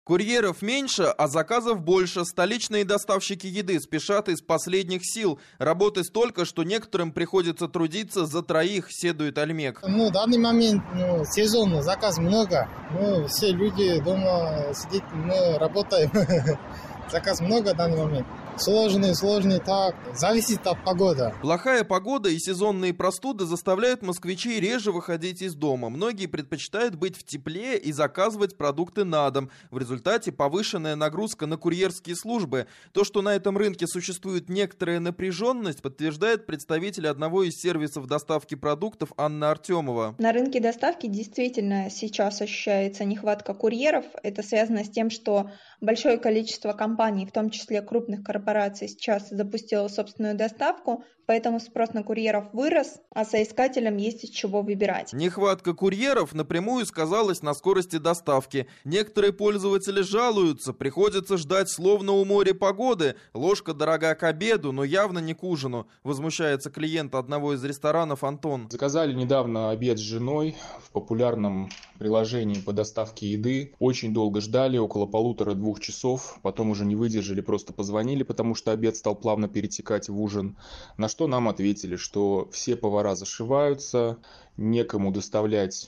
Курьеров меньше, а заказов больше. Столичные доставщики еды спешат из последних сил. Работы столько, что некоторым приходится трудиться за троих, седует Альмек. В данный момент сезон, заказ много. Все люди дома сидят, мы работаем. Заказ много в данный момент. Сложный, так, зависит от погоды. Плохая погода и сезонные простуды заставляют москвичей реже выходить из дома. Многие предпочитают быть в тепле и заказывать продукты на дом. В результате повышенная нагрузка на курьерские службы. То, что на этом рынке существует некоторая напряженность, подтверждает представитель одного из сервисов доставки продуктов Анна Артемова. На рынке доставки действительно сейчас ощущается нехватка курьеров. Это связано с тем, что большое количество компаний, в том числе крупных корпораций, сейчас запустила собственную доставку, поэтому спрос на курьеров вырос, а соискателям есть из чего выбирать. Нехватка курьеров напрямую сказалась на скорости доставки. Некоторые пользователи жалуются, приходится ждать словно у моря погоды. Ложка дорога к обеду, но явно не к ужину. Возмущается клиент одного из ресторанов Антон. Заказали недавно обед с женой в популярном приложении по доставке еды. Очень долго ждали, около 1,5-2 часов. Потом уже не выдержали, просто позвонили, потому что обед стал плавно перетекать в ужин. На что нам ответили, что все повара зашиваются, некому доставлять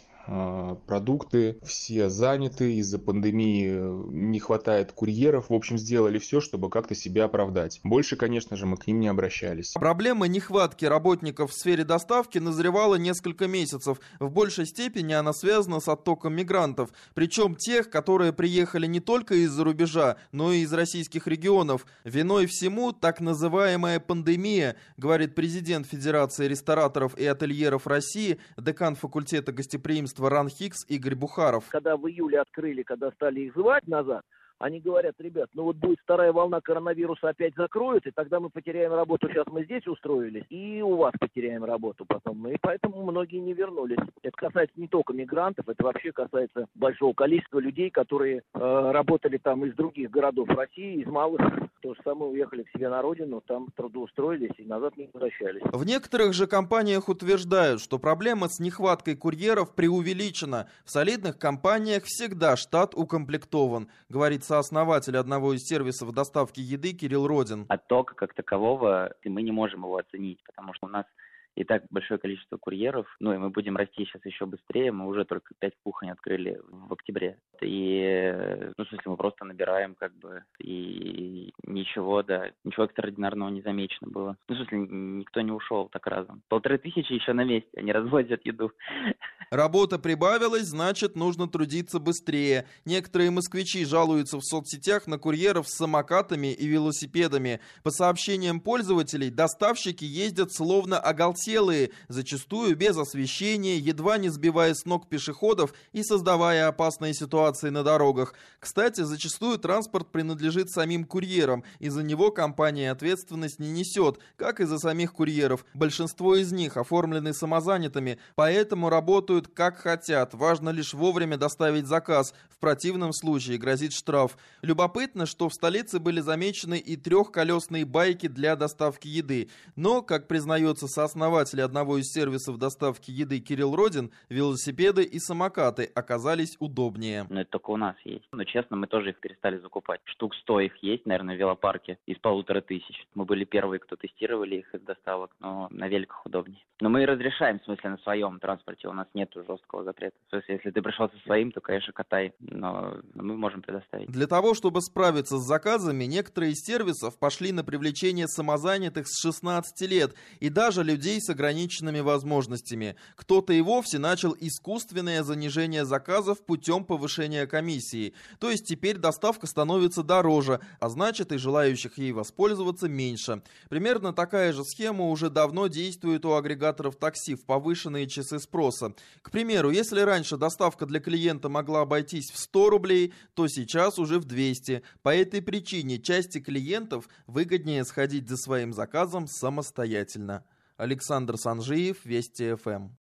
продукты, все заняты, из-за пандемии не хватает курьеров. В общем, сделали все, чтобы как-то себя оправдать. Больше, конечно же, мы к ним не обращались. Проблема нехватки работников в сфере доставки назревала несколько месяцев. В большей степени она связана с оттоком мигрантов. Причем тех, которые приехали не только из-за рубежа, но и из российских регионов. Виной всему так называемая пандемия, говорит президент Федерации рестораторов и ательеров России, декан факультета гостеприимства РАН ХИКС Игорь Бухаров. Когда в июле открыли, когда стали их звать назад, они говорят: ребят, вот будет вторая волна коронавируса, опять закроют, и тогда мы потеряем работу. Сейчас мы здесь устроились, и у вас потеряем работу потом. И поэтому многие не вернулись. Это касается не только мигрантов, это вообще касается большого количества людей, которые работали там из других городов России, из малых. То же самое, уехали к себе на родину, там трудоустроились и назад не возвращались. В некоторых же компаниях утверждают, что проблема с нехваткой курьеров преувеличена. В солидных компаниях всегда штат укомплектован, говорит сооснователь одного из сервисов доставки еды Кирилл Родин. Оттока как такового мы не можем его оценить, потому что у нас и так большое количество курьеров, и мы будем расти сейчас еще быстрее, мы уже только 5 кухонь открыли в октябре. И, в смысле, мы просто набираем, и ничего экстраординарного не замечено было. В смысле, никто не ушел так разом. 1500 еще на месте, они развозят еду. Работа прибавилась, значит, нужно трудиться быстрее. Некоторые москвичи жалуются в соцсетях на курьеров с самокатами и велосипедами. По сообщениям пользователей, доставщики ездят словно оголтелые, зачастую без освещения, едва не сбивая с ног пешеходов и создавая опасные ситуации на дорогах. Кстати, зачастую транспорт принадлежит самим курьерам, и за него компания ответственность не несет, как и за самих курьеров. Большинство из них оформлены самозанятыми, поэтому работают как хотят. Важно лишь вовремя доставить заказ. В противном случае грозит штраф. Любопытно, что в столице были замечены и трехколесные байки для доставки еды. Но, как признается сооснователь одного из сервисов доставки еды Кирилл Родин, велосипеды и самокаты оказались удобнее. Но это только у нас есть. Но, честно, мы тоже их перестали закупать. Штук 100 их есть, наверное, в велопарке из 1500. Мы были первые, кто тестировали их из доставок, но на великах удобнее. Но мы разрешаем, в смысле, на своем транспорте. У нас нет жесткого запрета. То есть, если ты пришел со своим, то, конечно, катай, но мы можем предоставить. Для того, чтобы справиться с заказами, некоторые из сервисов пошли на привлечение самозанятых с 16 лет и даже людей с ограниченными возможностями. Кто-то и вовсе начал искусственное занижение заказов путем повышения комиссии. То есть теперь доставка становится дороже, а значит и желающих ей воспользоваться меньше. Примерно такая же схема уже давно действует у агрегаторов такси в повышенные часы спроса. К примеру, если раньше доставка для клиента могла обойтись в 100 рублей, то сейчас уже в 200. По этой причине части клиентов выгоднее сходить за своим заказом самостоятельно. Александр Санжиев, Вести ФМ.